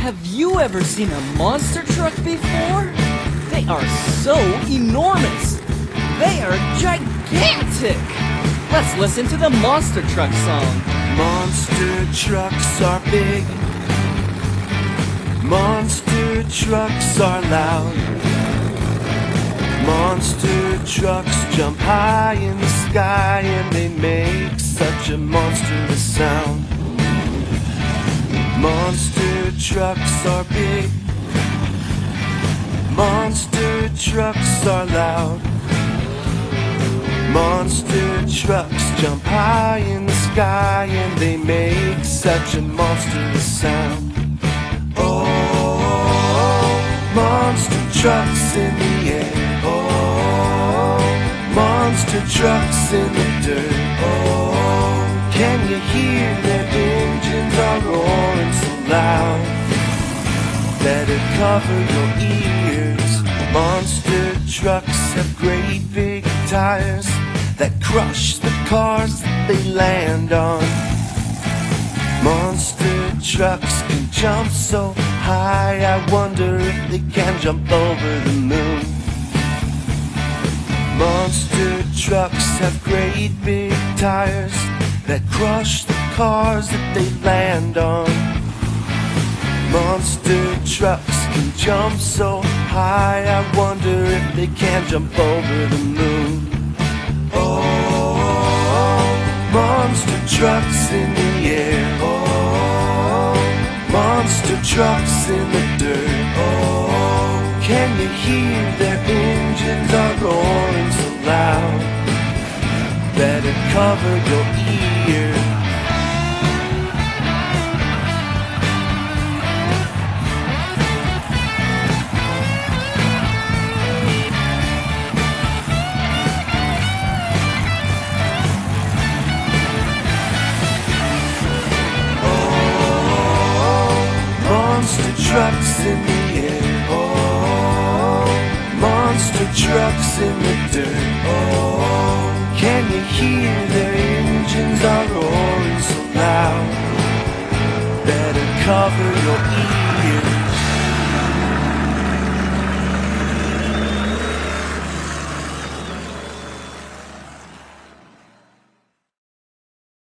Have you ever seen a monster truck before? They are so enormous. They are gigantic. Let's listen to the monster truck song. Monster trucks are big. Monster trucks are loud. Monster trucks jump high in the sky and they make such a monstrous sound. Monster trucks are big. Monster trucks are loud. Monster trucks jump high in the sky and they make such a monstrous sound. Oh, monster trucks in the air. Oh, monster trucks in the dirt. Oh, can you hear their engines are roaring so loud that it cover your ears? Monster trucks have great big tires that crush the cars that they land on. Monster trucks can jump so high, I wonder if they can jump over the moon. Monster trucks have great big tires that crush the cars that they land on. Monster trucks can jump so high, I wonder if they can jump over the moon. Oh, monster trucks in the air. Oh, monster trucks in the dirt. Oh, can you hear their engines are roaring so loud that it cover your ears? Monster trucks in the air. Oh, monster trucks in the dirt. Oh, can you hear their engines are roaring so loud that it cover your ears?